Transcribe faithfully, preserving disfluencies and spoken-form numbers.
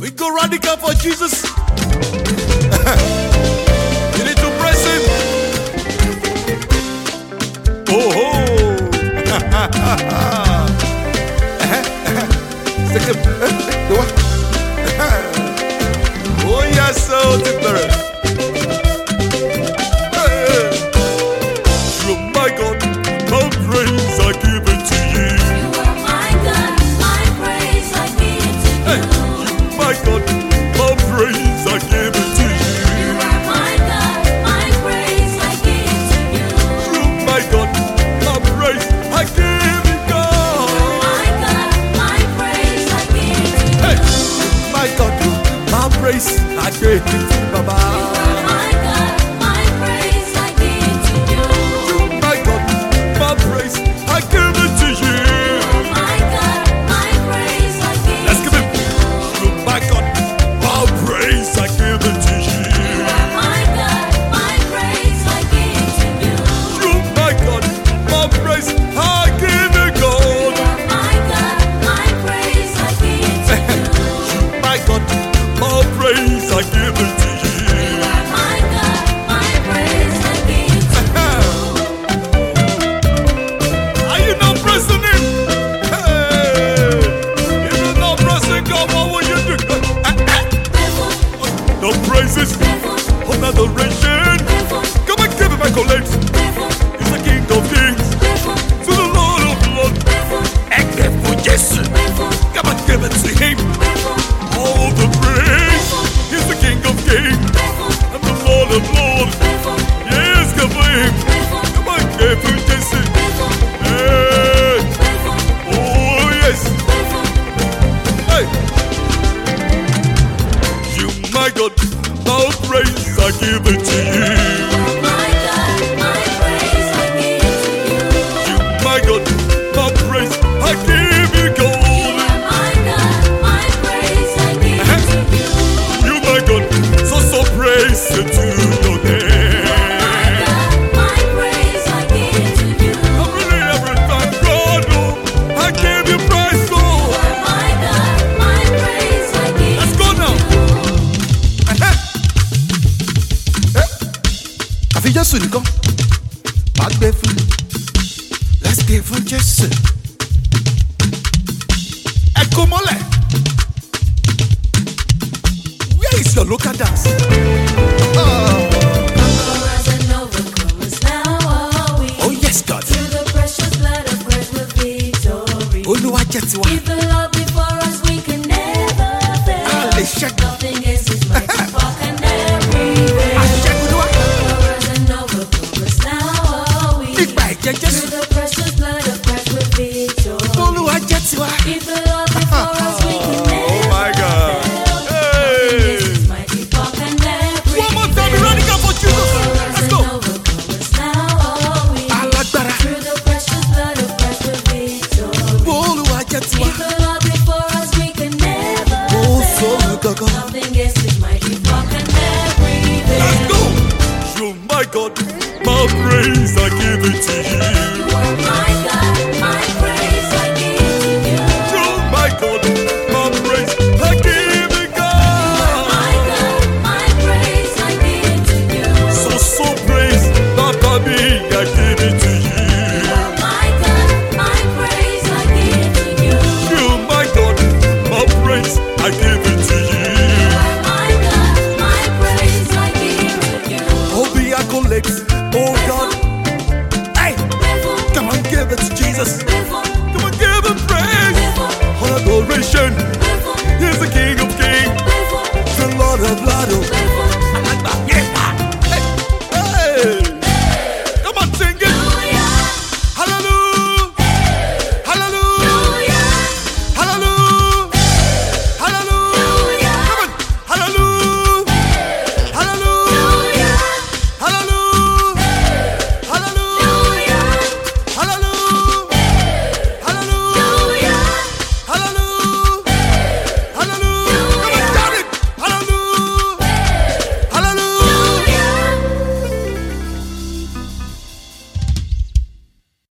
We go radical for Jesus. You need to praise him. Oh ho. Oh yes, so different. You are my God, my praise I give it to you. You are my God, my praise I give it to you. Hey, you my God, my praise I give it to you. You are my God, my praise I give it to you. You my God, my praise I give it God. You are my God, my praise I give it to you. Hey, my God, my praise I give it to you, Baba. You are my God, my praise I give it to you. You my God, my praise I give it to you. You are my God, my praise I give Let's it give to him. you. You my God, my praise I give it to you. You are my God, my praise I give it to you. You my God, my praise I give it God. You are my God, my praise I give it to you. You my God, my praise I give it to you. You are my God, my praise I give it to you. Are you not praising him? Hey, if you're not praising God, what will you do? The praises of adoration. Come and give him accolades. He's the King of Kings, to the Lord of Lords. And give for Jesus. Come and give it to him. All the praise. He's the King of Kings and the Lord of Lords. Yes, give for him. Come and give for Jesus. Hey. Oh yes. Hey. You my God, my praise I give it to you. My God, my praise I give it to you. You my God, my praise I give you God. You are my God, my praise I give it to you. You my God, so so praise to your name. My God, my praise I give it to you. I'm really every time God, oh, I give you praise, You oh. are my God, my praise I give Let's it go now. to you. Àfi Jésù nìkan, wàá gbé fún. Let's give fún Jésù. Ẹ kó mọ́lẹ̀. Where is your local dance? Oh, Conquerors and overcomers now are we. oh yes, God. Through the precious blood of Christ with victory. Olúwa jẹ́ tiwa.